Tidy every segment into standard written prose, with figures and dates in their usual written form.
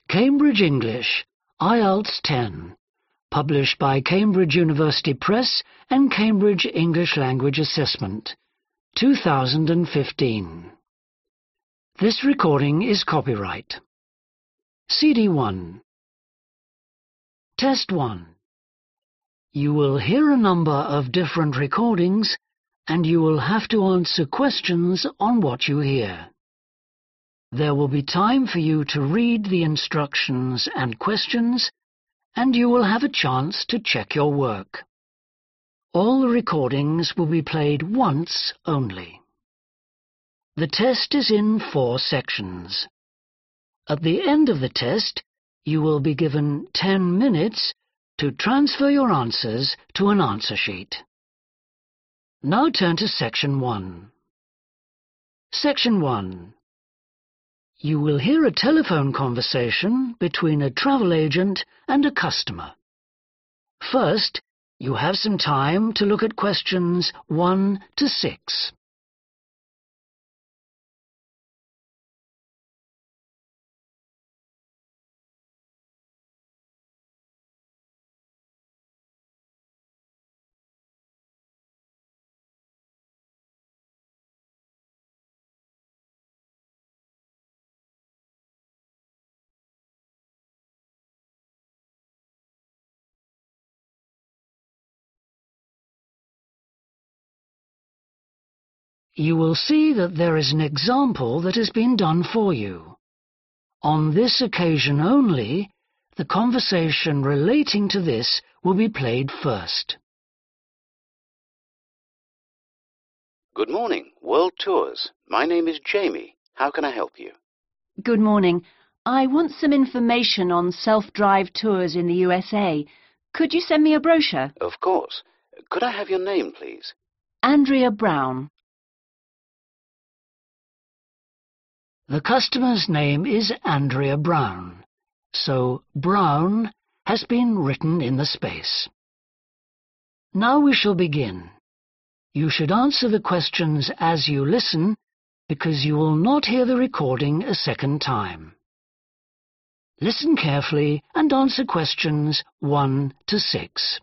Cambridge English, IELTS 10, published by Cambridge University Press and Cambridge English Language Assessment, 2015. This recording is copyright. CD 1. Test 1. You will hear a number of different recordings and you will have to answer questions on what you hear. There will be time for you to read the instructions and questions, and you will have a chance to check your work. All the recordings will be played once only. The test is in 4 sections. At the end of the test, you will be given 10 minutes to transfer your answers to an answer sheet. Now turn to Section 1. Section 1. You will hear a telephone conversation between a travel agent and a customer. First, you have some time to look at questions 1 to 6. You will see that there is an example that has been done for you. On this occasion only, the conversation relating to this will be played first. Good morning, World Tours. My name is Jamie. How can I help you? Good morning. I want some information on self-drive tours in the USA. Could you send me a brochure? Of course. Could I have your name, please? Andrea Brown. The customer's name is Andrea Brown, so Brown has been written in the space. Now we shall begin. You should answer the questions as you listen, because you will not hear the recording a second time. Listen carefully and answer questions 1 to 6.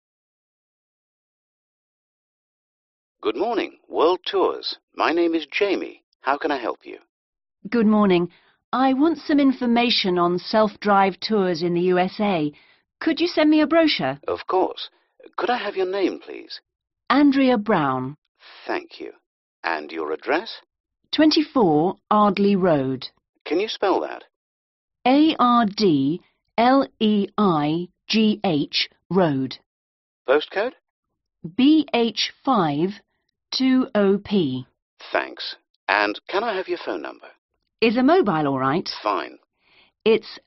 Good morning, World Tours. My name is Jamie. How can I help you? Good morning. I want some information on self-drive tours in the USA. Could you send me a brochure? Of course. Could I have your name, please? Andrea Brown. Thank you. And your address? 24 Ardley Road. Can you spell that? Ardleigh Road. Postcode? BH5 2OP. Thanks. And can I have your phone number? Is a mobile all right? Fine. It's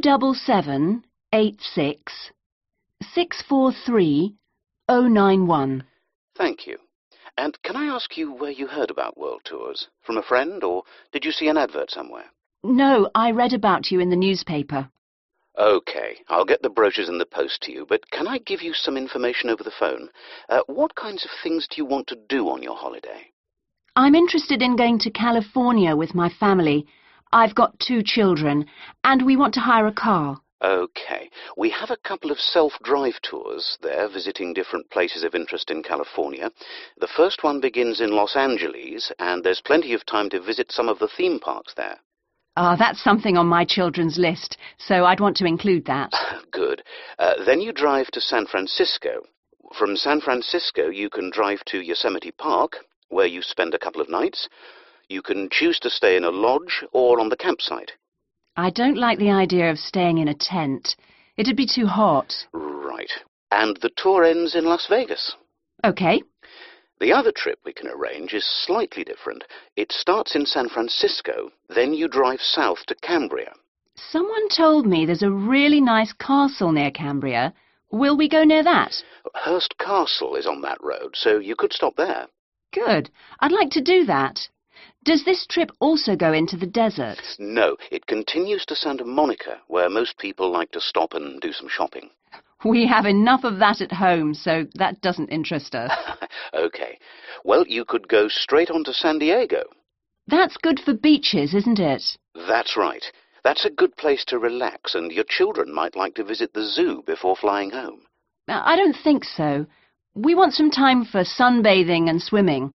07786 643 091. Thank you. And can I ask you where you heard about World Tours? From a friend, or did you see an advert somewhere? No, I read about you in the newspaper. OK, I'll get the brochures in the post to you, but can I give you some information over the phone? What kinds of things do you want to do on your holiday? I'm interested in going to California with my family. I've got 2 children, and we want to hire a car. OK. We have a couple of self-drive tours there, visiting different places of interest in California. The first one begins in Los Angeles, and there's plenty of time to visit some of the theme parks there. That's something on my children's list, so I'd want to include that. Good. Then you drive to San Francisco. From San Francisco, you can drive to Yosemite Park, where you spend a couple of nights. You can choose to stay in a lodge or on the campsite. I don't like the idea of staying in a tent. It'd be too hot. Right. And the tour ends in Las Vegas. OK. The other trip we can arrange is slightly different. It starts in San Francisco, then you drive south to Cambria. Someone told me there's a really nice castle near Cambria. Will we go near that? Hearst Castle is on that road, so you could stop there. Good. I'd like to do that. Does this trip also go into the desert? No, it continues to Santa Monica, where most people like to stop and do some shopping. We have enough of that at home, so that doesn't interest us. OK. Well, you could go straight on to San Diego. That's good for beaches, isn't it? That's right. That's a good place to relax, and your children might like to visit the zoo before flying home. I don't think so. We want some time for sunbathing and swimming.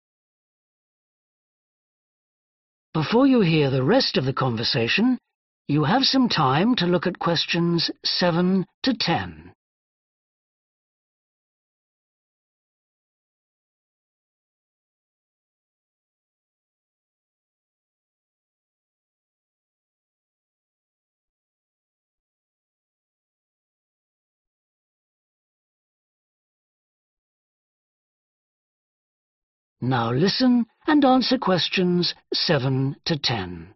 Before you hear the rest of the conversation, you have some time to look at questions 7 to 10. Now listen and answer questions 7 to 10.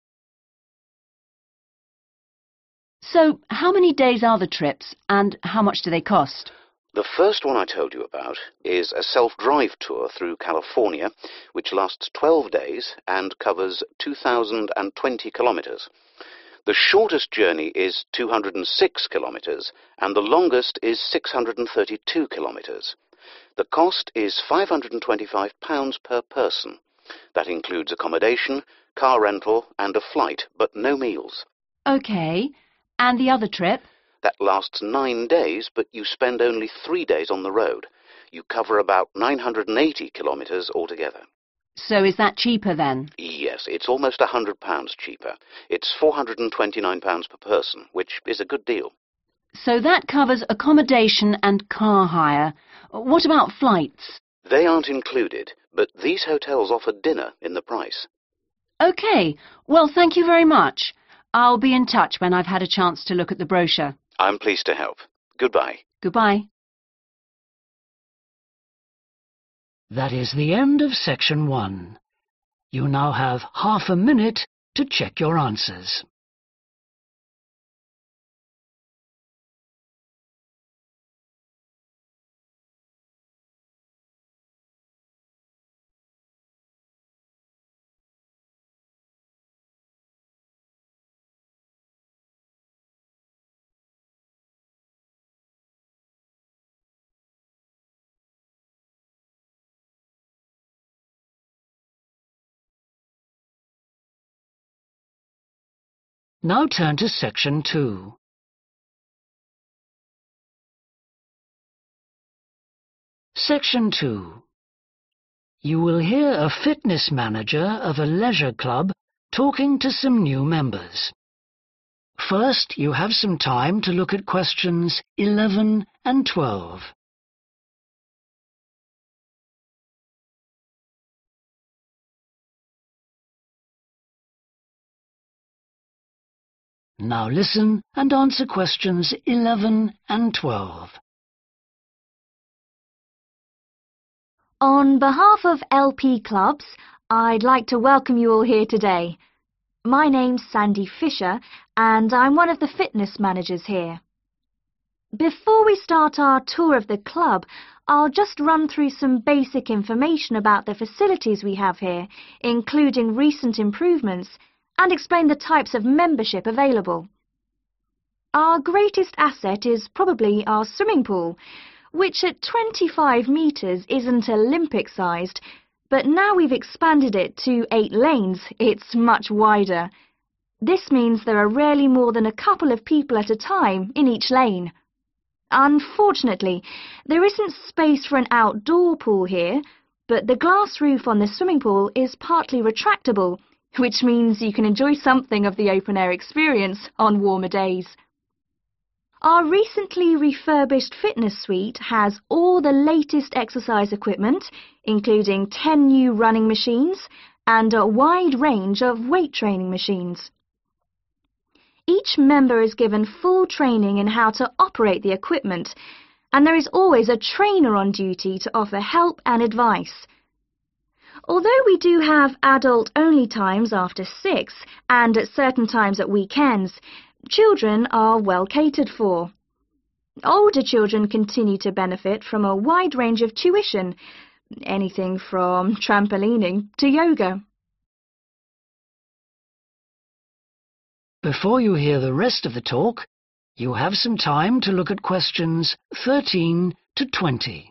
So, how many days are the trips, and how much do they cost? The first one I told you about is a self-drive tour through California, which lasts 12 days and covers 2,020 kilometers. The shortest journey is 206 kilometers, and the longest is 632 kilometers. The cost is £525 per person. That includes accommodation, car rental, and a flight, but no meals. OK. And the other trip? That lasts 9 days, but you spend only 3 days on the road. You cover about 980 kilometers altogether. So is that cheaper then? Yes, it's almost £100 cheaper. It's £429 per person, which is a good deal. So that covers accommodation and car hire. What about flights? They aren't included, but these hotels offer dinner in the price. OK. Well, thank you very much. I'll be in touch when I've had a chance to look at the brochure. I'm pleased to help. Goodbye. Goodbye. That is the end of section 1. You now have half a minute to check your answers. Now turn to section 2. Section 2. You will hear a fitness manager of a leisure club talking to some new members. First, you have some time to look at questions 11 and 12. Now listen and answer questions 11 and 12. On behalf of LP Clubs, I'd like to welcome you all here today. My name's Sandy Fisher, and I'm one of the fitness managers here. Before we start our tour of the club, I'll just run through some basic information about the facilities we have here, including recent improvements, and explain the types of membership available. Our greatest asset is probably our swimming pool, which at 25 metres isn't Olympic-sized, but now we've expanded it to 8 lanes, it's much wider. This means there are rarely more than a couple of people at a time in each lane. Unfortunately, there isn't space for an outdoor pool here, but the glass roof on the swimming pool is partly retractable, which means you can enjoy something of the open-air experience on warmer days. Our recently refurbished fitness suite has all the latest exercise equipment, including 10 new running machines and a wide range of weight training machines. Each member is given full training in how to operate the equipment, and there is always a trainer on duty to offer help and advice. Although we do have adult-only times after 6 and at certain times at weekends, children are well catered for. Older children continue to benefit from a wide range of tuition, anything from trampolining to yoga. Before you hear the rest of the talk, you have some time to look at questions 13 to 20.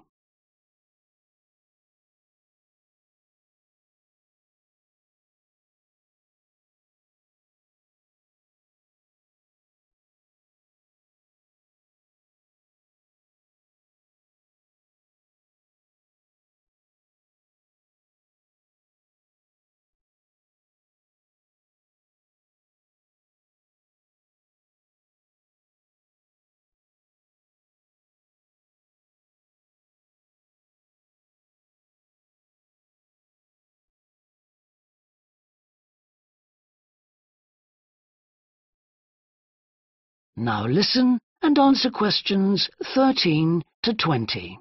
Now listen and answer questions 13 to 20.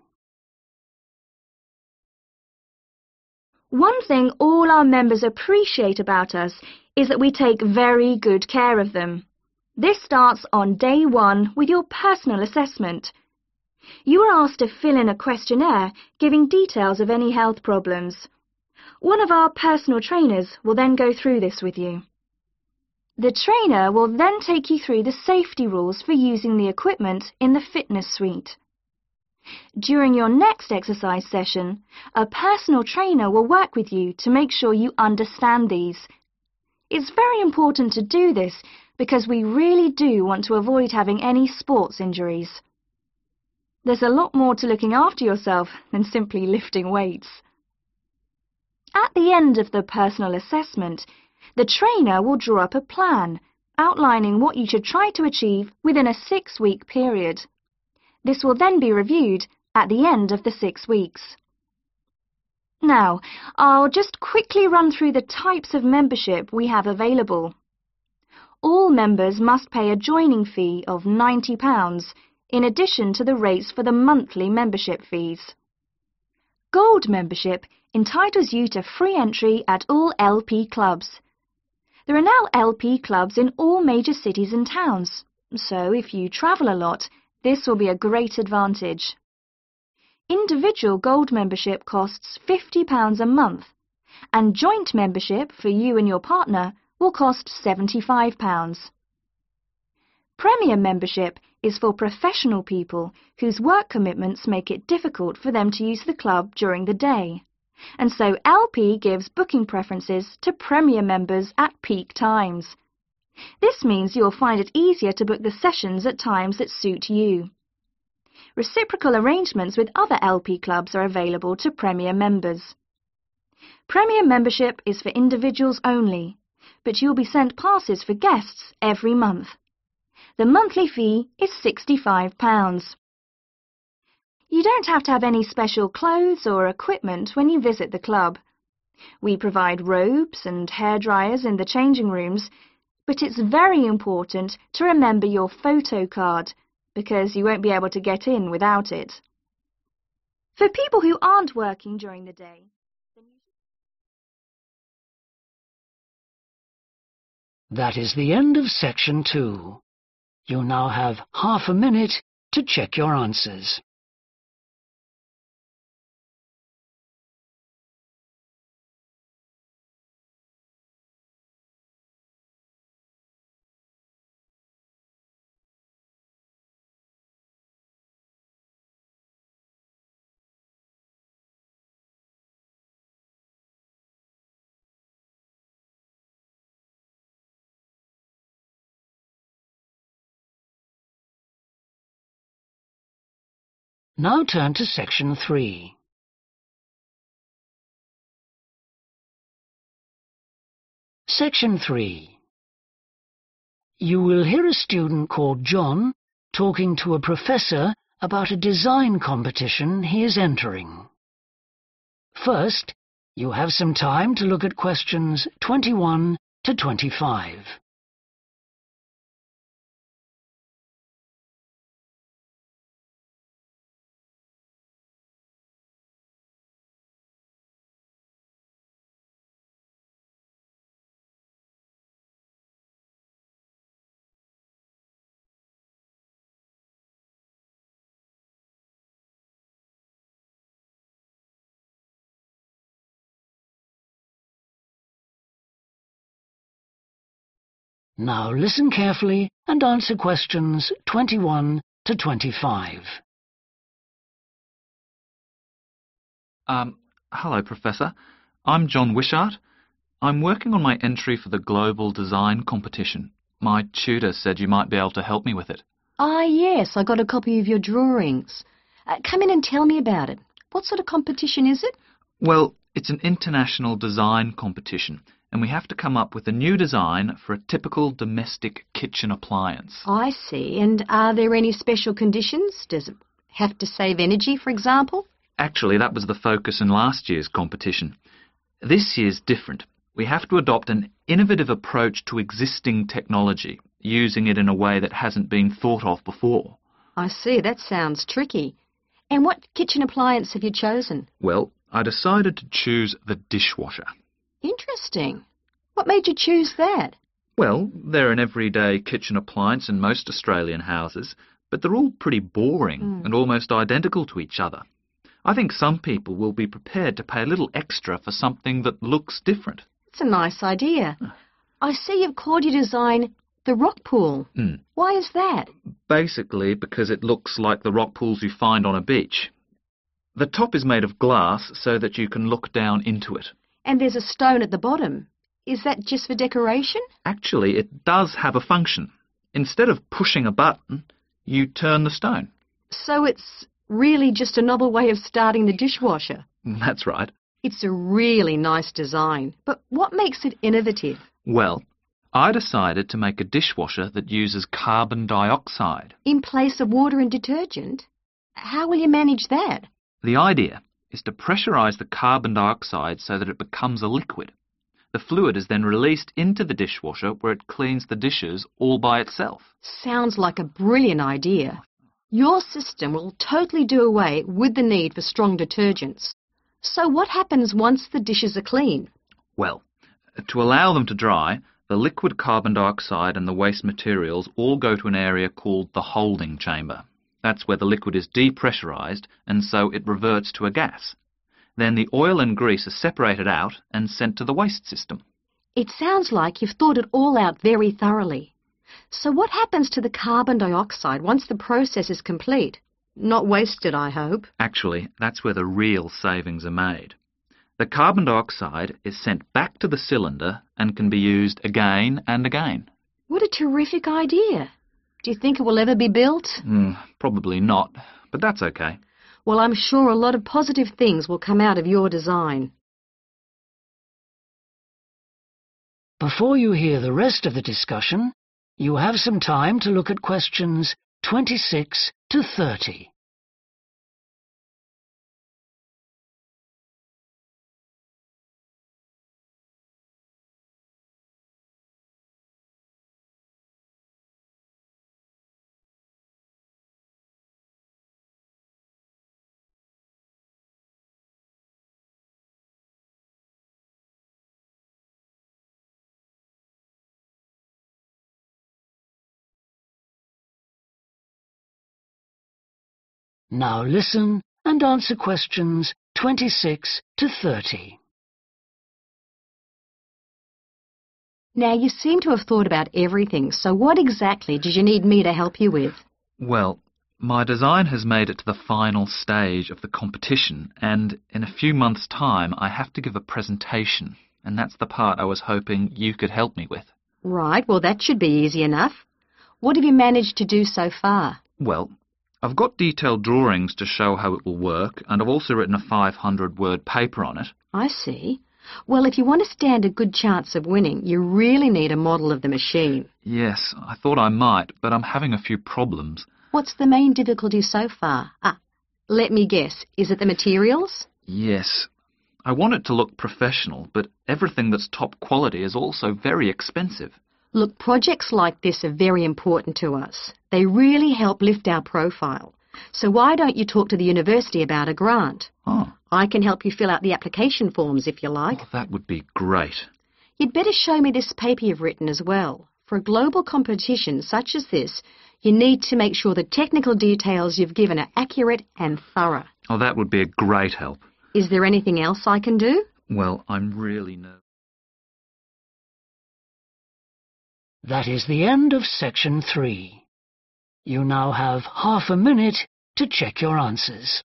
One thing all our members appreciate about us is that we take very good care of them. This starts on day 1 with your personal assessment. You are asked to fill in a questionnaire giving details of any health problems. One of our personal trainers will then go through this with you. The trainer will then take you through the safety rules for using the equipment in the fitness suite. During your next exercise session, a personal trainer will work with you to make sure you understand these. It's very important to do this because we really do want to avoid having any sports injuries. There's a lot more to looking after yourself than simply lifting weights. At the end of the personal assessment, the trainer will draw up a plan outlining what you should try to achieve within a 6-week period. This will then be reviewed at the end of the 6 weeks. Now, I'll just quickly run through the types of membership we have available. All members must pay a joining fee of £90 in addition to the rates for the monthly membership fees. Gold membership entitles you to free entry at all LP clubs. There are now LP clubs in all major cities and towns, so if you travel a lot, this will be a great advantage. Individual gold membership costs £50 a month, and joint membership for you and your partner will cost £75. Premier membership is for professional people whose work commitments make it difficult for them to use the club during the day, and so LP gives booking preferences to Premier members at peak times. This means you'll find it easier to book the sessions at times that suit you. Reciprocal arrangements with other LP clubs are available to Premier members. Premier membership is for individuals only, but you'll be sent passes for guests every month. The monthly fee is £65. You don't have to have any special clothes or equipment when you visit the club. We provide robes and hairdryers in the changing rooms, but it's very important to remember your photo card, because you won't be able to get in without it. For people who aren't working during the day, That is the end of section 2. You now have half a minute to check your answers. Now turn to section 3. Section 3. You will hear a student called John talking to a professor about a design competition he is entering. First, you have some time to look at questions 21 to 25. Now listen carefully and answer questions 21 to 25. Hello, Professor. I'm John Wishart. I'm working on my entry for the Global Design Competition. My tutor said you might be able to help me with it. Ah, yes, I got a copy of your drawings. Come in and tell me about it. What sort of competition is it? Well, it's an international design competition, and we have to come up with a new design for a typical domestic kitchen appliance. I see. And are there any special conditions? Does it have to save energy, for example? Actually, that was the focus in last year's competition. This year's different. We have to adopt an innovative approach to existing technology. using it in a way that hasn't been thought of before. I see, that sounds tricky. And what kitchen appliance have you chosen? Well, I decided to choose the dishwasher. Interesting. What made you choose that? Well, they're an everyday kitchen appliance in most Australian houses, but they're all pretty boring and almost identical to each other. I think some people will be prepared to pay a little extra for something that looks different. It's a nice idea. I see you've called your design the rock pool. Why is that? Basically because it looks like the rock pools you find on a beach. The top is made of glass so that you can look down into it. And there's a stone at the bottom. Is that just for decoration? Actually, it does have a function. Instead of pushing a button, you turn the stone. So it's really just a novel way of starting the dishwasher. That's right. It's a really nice design, but what makes it innovative? Well, I decided to make a dishwasher that uses carbon dioxide. In place of water and detergent? How will you manage that? The idea is to pressurize the carbon dioxide so that it becomes a liquid. The fluid is then released into the dishwasher where it cleans the dishes all by itself. Sounds like a brilliant idea. Your system will totally do away with the need for strong detergents. So what happens once the dishes are clean? Well, to allow them to dry, the liquid carbon dioxide and the waste materials all go to an area called the holding chamber. That's where the liquid is depressurized and so it reverts to a gas. Then the oil and grease are separated out and sent to the waste system. It sounds like you've thought it all out very thoroughly. So what happens to the carbon dioxide once the process is complete? Not wasted, I hope. Actually, that's where the real savings are made. The carbon dioxide is sent back to the cylinder and can be used again and again. What a terrific idea. Do you think it will ever be built? Probably not, but that's okay. Well, I'm sure a lot of positive things will come out of your design. Before you hear the rest of the discussion, you have some time to look at questions 26 to 30. Now listen and answer questions 26 to 30. Now, you seem to have thought about everything, so what exactly did you need me to help you with? Well, my design has made it to the final stage of the competition, and in a few months' time I have to give a presentation, and that's the part I was hoping you could help me with. Right, well, that should be easy enough. What have you managed to do so far? Well, I've got detailed drawings to show how it will work, and I've also written a 500-word paper on it. I see. Well, if you want to stand a good chance of winning, you really need a model of the machine. Yes, I thought I might, but I'm having a few problems. What's the main difficulty so far? Let me guess. Is it the materials? Yes. I want it to look professional, but everything that's top quality is also very expensive. Look, projects like this are very important to us. They really help lift our profile. So why don't you talk to the university about a grant? Oh. I can help you fill out the application forms if you like. Oh, that would be great. You'd better show me this paper you've written as well. For a global competition such as this, you need to make sure the technical details you've given are accurate and thorough. Oh, that would be a great help. Is there anything else I can do? Well, I'm really nervous. That is the end of section 3. You now have half a minute to check your answers.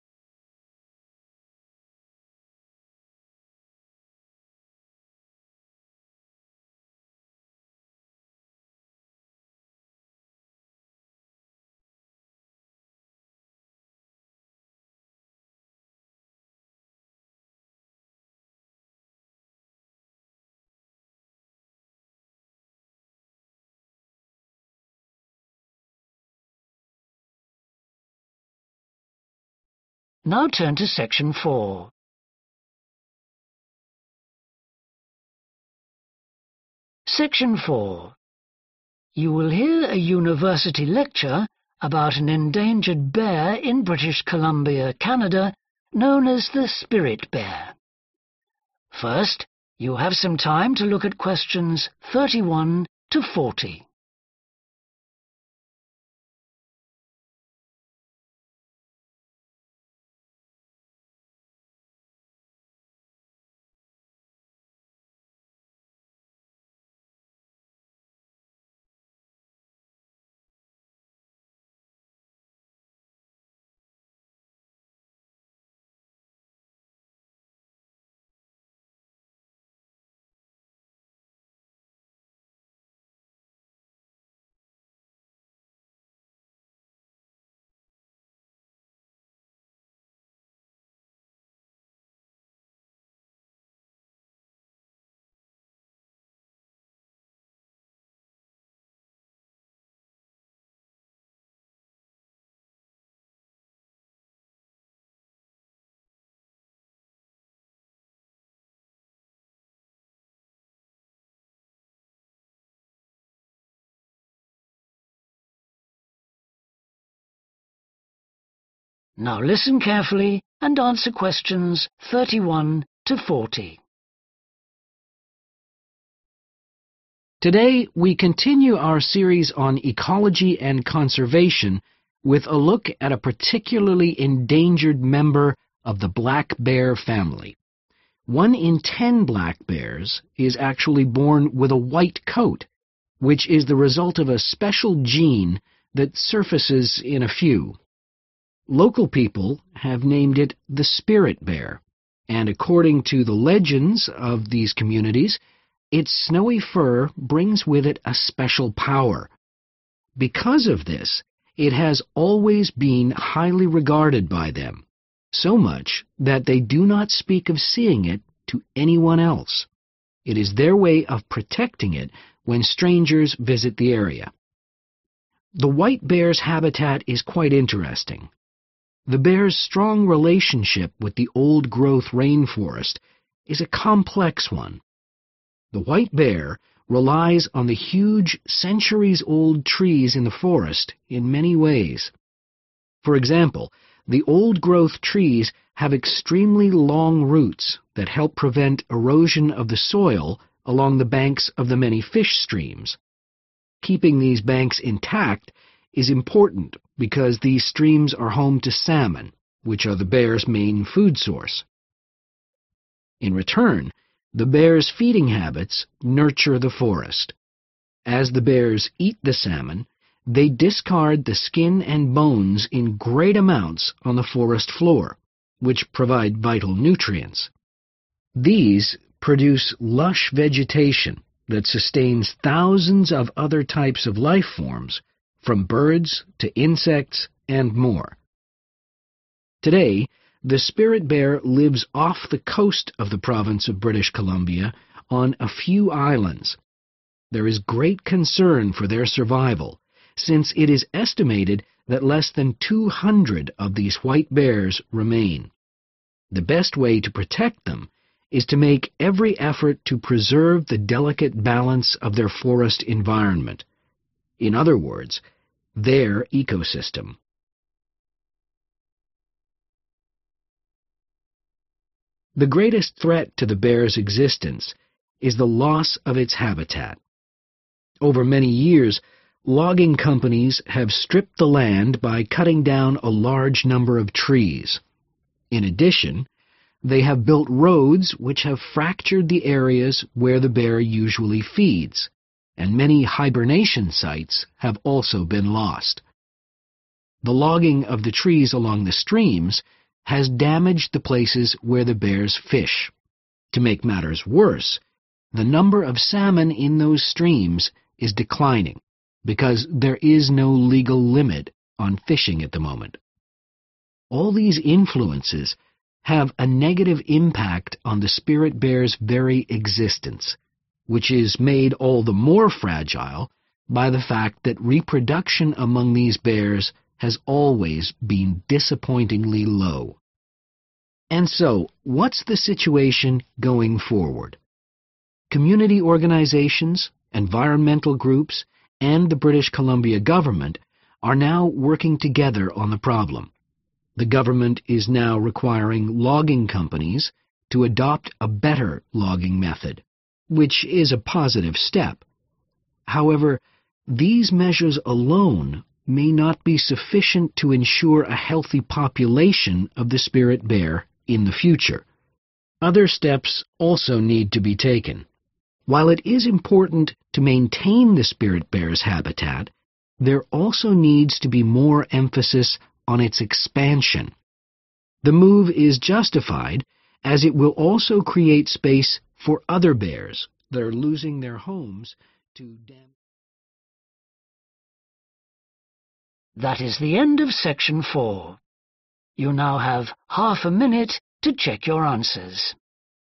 Now turn to section 4. Section 4. you will hear a university lecture about an endangered bear in British Columbia, Canada, known as the spirit bear. First, you have some time to look at questions 31 to 40. Now listen carefully and answer questions 31 to 40. Today, we continue our series on ecology and conservation with a look at a particularly endangered member of the black bear family. 1 in 10 black bears is actually born with a white coat, which is the result of a special gene that surfaces in a few. Local people have named it the spirit bear, and according to the legends of these communities, its snowy fur brings with it a special power. Because of this, it has always been highly regarded by them, so much that they do not speak of seeing it to anyone else. It is their way of protecting it when strangers visit the area. The white bear's habitat is quite interesting. The bear's strong relationship with the old-growth rainforest is a complex one. The white bear relies on the huge, centuries-old trees in the forest in many ways. For example, the old-growth trees have extremely long roots that help prevent erosion of the soil along the banks of the many fish streams. Keeping these banks intact is important because these streams are home to salmon, which are the bear's main food source. In return, the bear's feeding habits nurture the forest. As the bears eat the salmon, they discard the skin and bones in great amounts on the forest floor, which provide vital nutrients. These produce lush vegetation that sustains thousands of other types of life forms, from birds to insects and more. Today, the spirit bear lives off the coast of the province of British Columbia on a few islands. There is great concern for their survival, since it is estimated that less than 200 of these white bears remain. The best way to protect them is to make every effort to preserve the delicate balance of their forest environment. In other words, their ecosystem. The greatest threat to the bear's existence is the loss of its habitat. Over many years, logging companies have stripped the land by cutting down a large number of trees. In addition, they have built roads which have fractured the areas where the bear usually feeds, and many hibernation sites have also been lost. The logging of the trees along the streams has damaged the places where the bears fish. To make matters worse, the number of salmon in those streams is declining because there is no legal limit on fishing at the moment. All these influences have a negative impact on the spirit bear's very existence, which is made all the more fragile by the fact that reproduction among these bears has always been disappointingly low. And so, what's the situation going forward? Community organizations, environmental groups, and the British Columbia government are now working together on the problem. The government is now requiring logging companies to adopt a better logging method, which is a positive step. However, these measures alone may not be sufficient to ensure a healthy population of the spirit bear in the future. Other steps also need to be taken. While it is important to maintain the spirit bear's habitat, there also needs to be more emphasis on its expansion. The move is justified as it will also create space for other bears that are losing their homes to damage. That is the end of section 4. You now have half a minute to check your answers.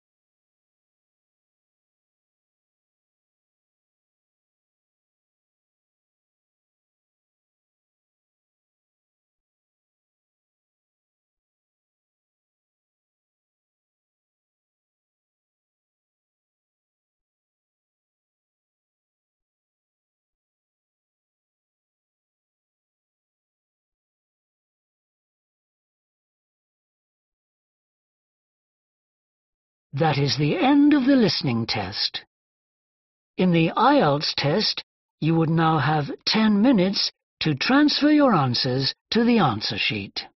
That is the end of the listening test. In the IELTS test, you would now have 10 minutes to transfer your answers to the answer sheet.